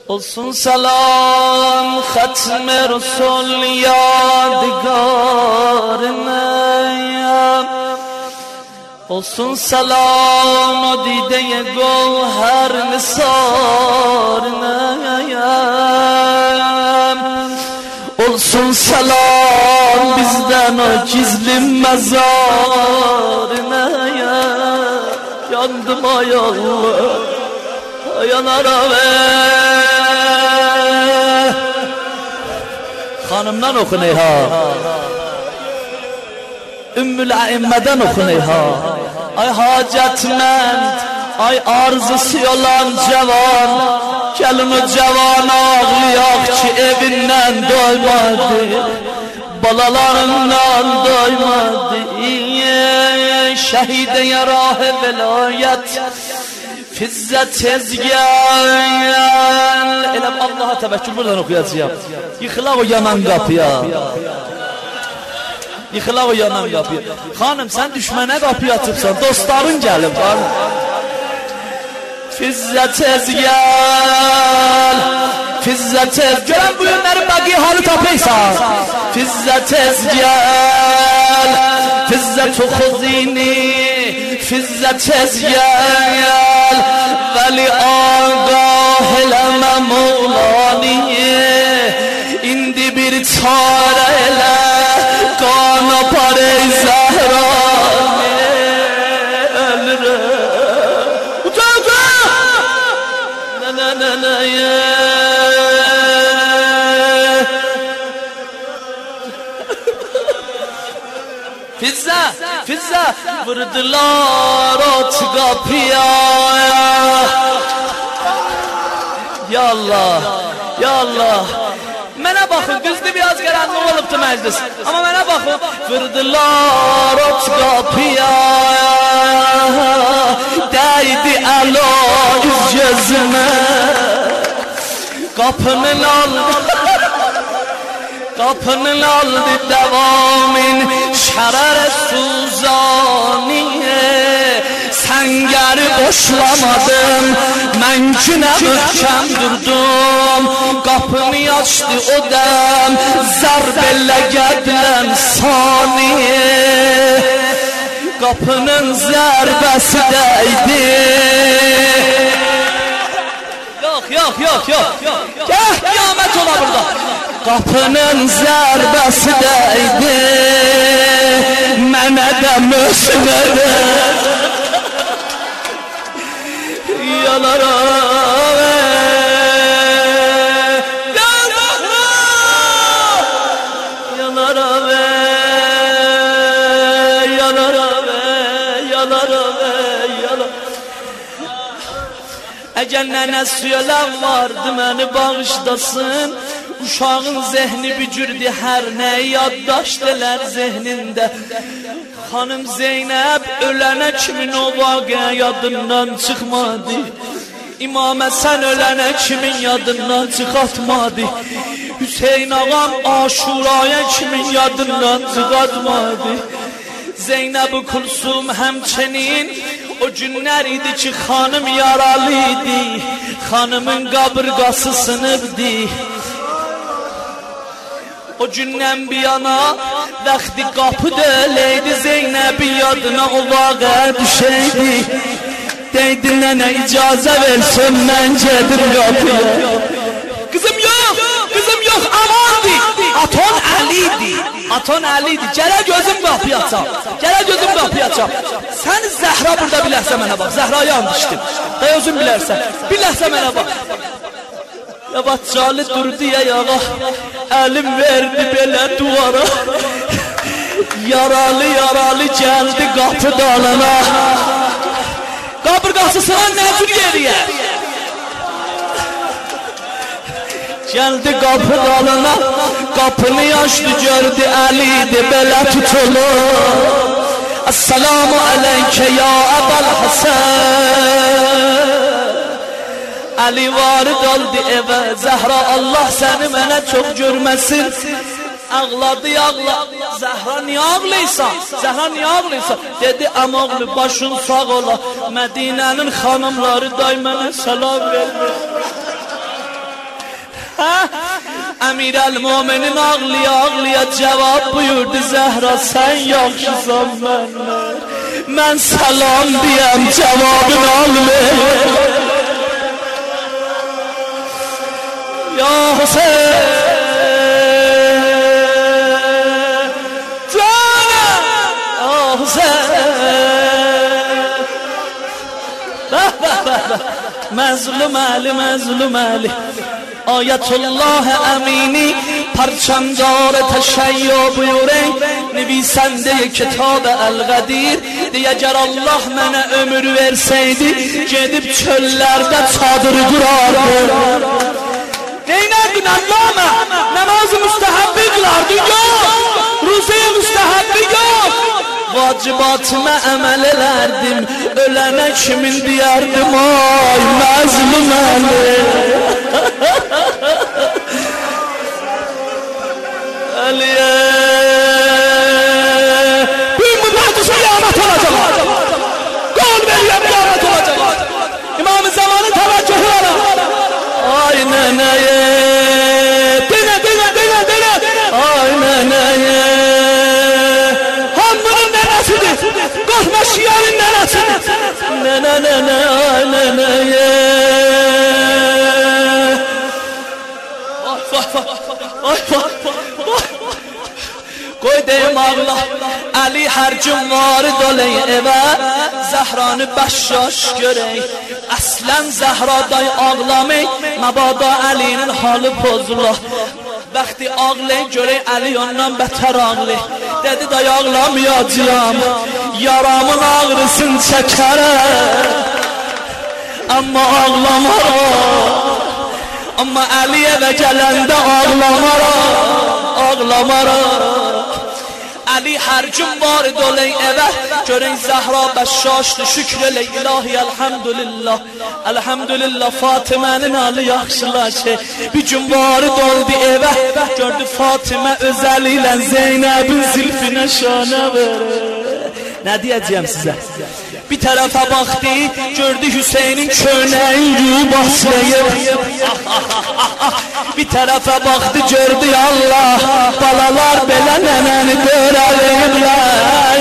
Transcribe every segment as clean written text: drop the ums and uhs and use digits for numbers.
olsun salam hatm Resul yadigarına, olsun salam o dide gevher nisarına, olsun salam bizden o gizli mezarına. Yandım ay Allah, yanara ve hanımdan okun eyha, Ümmül Aimmeden okun eyha. Ay hacetmend, ay arzusu olan cevan, gelin o cevan ağlayak ki evinden doymadı, balalarından doymadı. Şehide yarah-ı velayet Fizzet tez gel. Elem Allah'a tevekkül, buradan okuyacağım. Yıkıla o yanan kapıya, yıkıla o yanan kapıya. Hanım sen düşmene kapıya atıpsan, dostların gelip hanım. Fizzet tez gel, Fizzet tez. Gören bu yönlerin bagi halı tapıysa, Fizzet tez gel, Fizzet khuzini, Fizzet tez gel. Veli agah eleme Mevlaniye, indi bir çare ele kana pare Zehraniye. Ölürüm utanca ne Fizza vurdular ot kapıya. Ya Allah, ya Allah. Mənə baxın, güzdü biraz qaranlıq olubdu məclis. Amma mənə baxın, vurdular ot kapıya. Dəydi əla üz gözümə, kapının aldı devamin şerer suzaniye. Sengeri boşlamadım, mən günə möhkəm durdum. Kapını açtı o dem, zərbələ qədləm saniye. Kapının zərbəsi dəydi. Yok. Gel kıyamet ola burada. Kapının zərbəsi dəydi, mənə də mösmədə. Yanara Əgər nənə söyələn vardı məni bağışlasın. Uşağın zehni bücürdü, hər nəyi yaddaşdılar zehnində. Xanım Zeynəb ölənə kimin o vaqə yadından çıxmadı. İmam Həsən ölənə kimin yadından çıxatmadı. Hüseyin ağam Aşuraya kimin yadından çıxatmadı. Zeynəb-i Kulsum həmçinin o günlər idi ki xanım yaralı idi. Xanımın qabırğası sınıbdı. O gündən bir yana vaxtı qapı döləydi, Zeynəbin yadına o vaqə düşəydi. Deydi nənə icazə versin mən gedim qapıya. Kızım yok amandı. Aton Ali'di. Gələ gözüm qapıya açam. Sən Zəhra burada bilərsə mənə bax. Zəhraya and içdim. Da özün bilərsən. Bir ləhsə mənə bax. Ya Batçalı durdu ya yağa, əlim verdi belə duvara. Yaralı gəldi qapı dalına. Qabırğasısına nəzir yeriyə. Gəldi qapı dalına, qapını açdı gördü Əlidir belə tutulur. Esselamu aleykə ya Əbəl Həsən. Ali varid oldu eve, Zəhra Allah səni mənə çox görməsin. Ağladı. Zəhra niyə ağlayırsan? Dedi əmoğlu başın sağ ola, Mədinənin xanımları day mənə səlam vermir. Emiralmo'minin ağlaya cevap buyurdu Zəhra sen yaxşısan məndən. Mən salam deyəm cevabını almayım. Ya Hüseyin canım, ah Hüseyin. Məzlum Ali, məzlum Ali. Ayetullah Emini parçamdar teşeyyü buyuren nivîsende kitab El-Qadir diye eğer Allah mənə ömür verseydi gedib çöllerde çadır kurardı. Neynərdin Allah'ıma? Namazı müstəhəbbi kılardı yok. Ruzeyi müstəhəbbi yok. Vacibatıma əməl elərdim. Ölənə kimin deyərdim ay məzlum Ali. Aliye bir müddetçe kıyamet olacak. Kol veriyorum kıyamet olacak. İmam-ı Zaman'ın teveccühü var. Ay neneye dene ay neneye Hamdının nenesidir. Korkma şiyanın nenesidir. Nene ay neneye ay Koy deyim ağla Ali her gün varid oley eve Zəhranı bəşşaş görey Əslən Zəhra day ağlamey Məbada Ali'nin halı pozula Bəxti ağlay görey Ali ondan bətər ağlay Dedi day ağlamayacağım Yaramın ağrısın çəkərəm Amma ağlamaram Amma Ali eve gələndə ağlamaram Ali her gün varid oley eve Görün Zəhra bəşşaşdı şükür eley ilahi elhamdülillah Elhamdülillah Fatimənin halı yaxşılaşır Bir gün varid oldu eve Gördü Fatimə özəli ilə Zeynəbin zilfinə şanə verir Ne diyeceğim size Bir tarafa baktı gördü Hüseyin'in köneğin yubaslayır Bir tarafa baktı gördü Allah Balalar belə nənəni görəliyirlər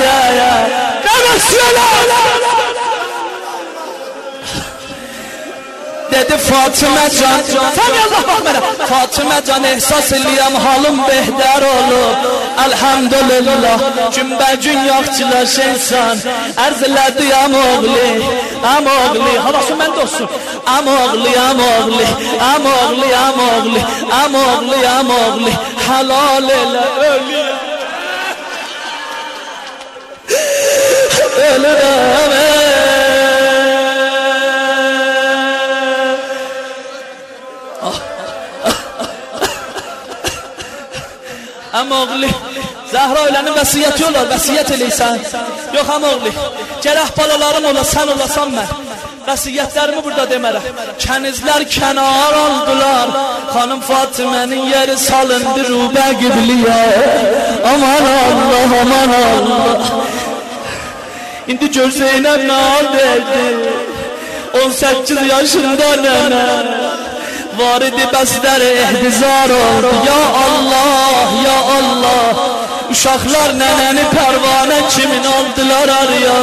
Dedi Fatıma can Fatıma can ehsas eləyəm halım behder olur Elhamdülillah Cümbəcün yaxçılaşırsan Ərz elədi am oğli Havası məndə olsun Am oğli Halal elə ölürəm Am oğli Zəhra ölənin vəsiyyəti olar Vəsiyyət eləysən Yox am oğli Gərək balalarım ola sən olasan mən Vəsiyyətlərimi burada demərəm Kənizlər kənar aldılar Xanım Fatimənin yeri salındı Rubə qibliyə Aman Allah İndi gör Zeynəb nə hal verdi 18 yaşında nənə Varidi bəslər ehtizar oldu Ya Allah Uşaqlar nənəni pərvanə kimin aldılar araya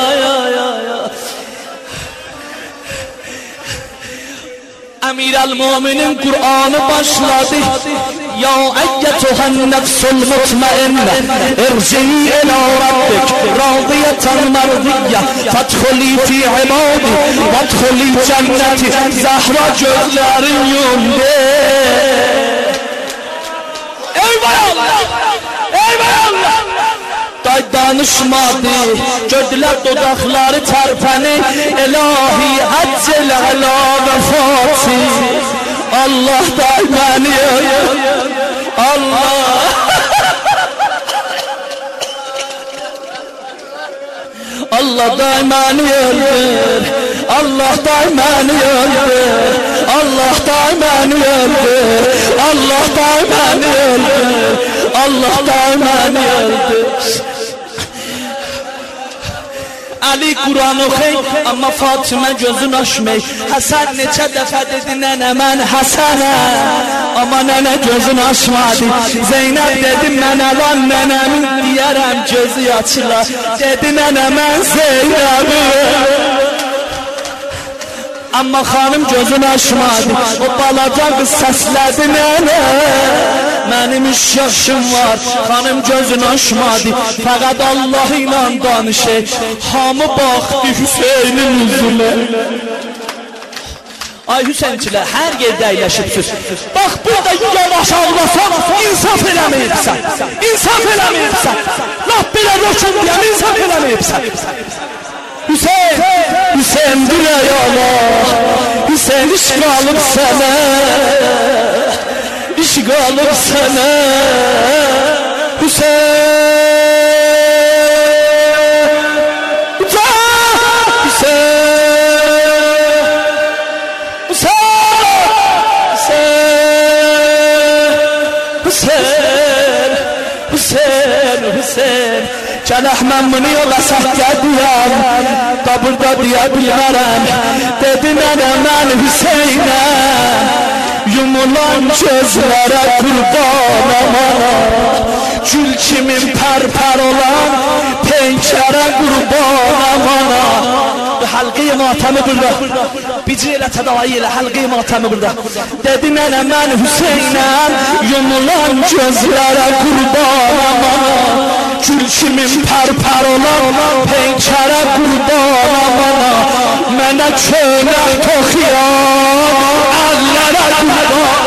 Emiralmo'minin Kur'an'ı başladı Ya eyyetühen nefsul mutmainne irci'i ila rabbik radiyeten merdiyye fethuli fi ibadi fethuli cenneti Zəhra gözlerin yumdu Eyvah Allah Day danışmadı gördülər dodaqları tərpəni İlahi əccəl əla vəfati Allah day məni Allah day məni öldür Allah day məni öldür Allah day məni öldür Allah day məni öldür Allah day məni öldür Ali Kur'an oxey, amma Fatimə gözün açmay. Həsən neçə dəfə dedi nənə mən Həsənəm, amma nənə gözün açmadı. Zeynəb dedi mən alan nənəmin deyərəm gözü açılar. Dedi nənə mən Zeynəbim, amma xanım gözün açmadı. O balaca qız səslədi nənə, mənim 3 yaşım var. Xanım gözün açmadı. Fəqət Allah ilə danışır. Hamı baxdı Hüseynin üzünə. Ay Hüseyincilər, hər yerdə əyləşibsiniz. Bax, burada yavaş ağlasan, insaf eləməyibsən. İnsaf eləməyibsən. Laf belə rökün deyəm, insaf eləməyibsən. Hüseyin, Hüseyin dilə yana, Hüseyin iş qalıb sənə, iş qalıb sənə. Hüseyin, Hüseyin, Cənəh mən bunu yola səhkə deyəm, da burada deyə bilmərəm. Dedi nənə mən Hüseynəm, yumulan gözlərə qurbanam ana, gül kimin pərpər olan penkərə qurbanam ana. Halqı-i matəmi burada, bici elə tədavayı elə halqı-i matəmi burada. Dedi nənə mən Hüseynəm, yumulan gözlərə qurbanam ana, gül kimin pərpər olan penkərə qurbanam ana. Mənə çölək toxuyan əllərə qurban.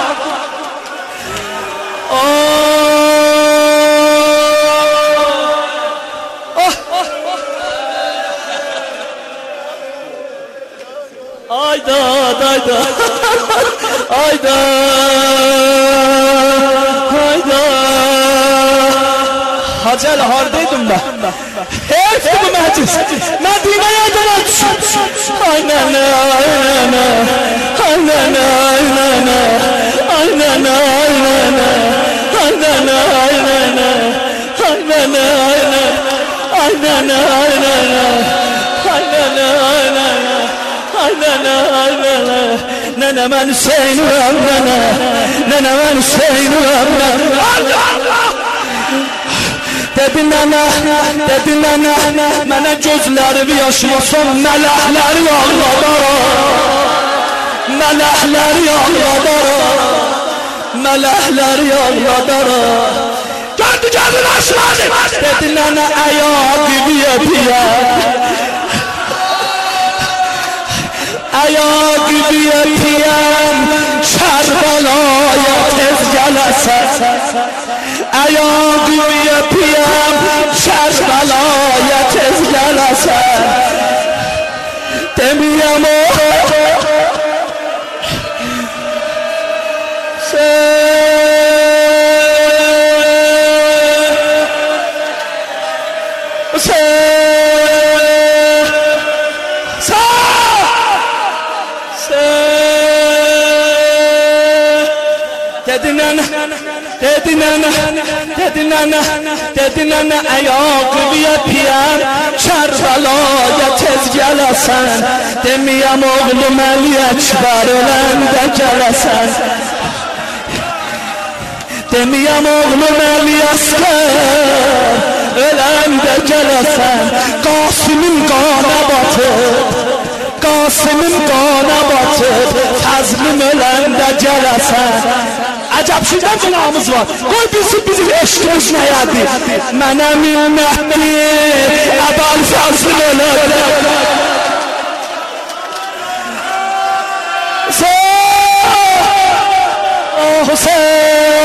Ayda, ayda, ayda, ayda. Hacel hardaydım ben. Hepsi bu meclis. Medine'ye dönüşüm. Aynen, aynen, aynen, aynen, aynen, aynen, aynen, aynen, aynen, aynen. Nene ben Hüseyin'im nene, nene ben Hüseyin'im nene. Dedi nene, mənə gözləri yaşmasın, mələkləri ağladar, mələkləri ağladar, mələkləri ağladar. Gördü gözün açmadı. Dedi nene ayak gibi yapıyor, ayak gibi yapıyam, Kərbalaya tez gələsən. Ayak gibi yapıyam, Kərbalaya tez gələsən. Demiyəm o Dedi nene ayak gibi yapıyam, Kərbalaya tez gələsən. Demiyəm oğlum Əli Əkbər öləndə gələsən. Demiyəm oğlum Əli Əsgər öləndə gələsən. Qasımın qana batıb, Qasımın qana batıb, Fəzlim öləndə gələsən. Acab şeydən günahımız var. Qoy bilsin bizim eşkimiz nəyədir. Mənə minnətdir, Əbəl Fəzlim öləndə. Hüseyin, oh Hüseyin.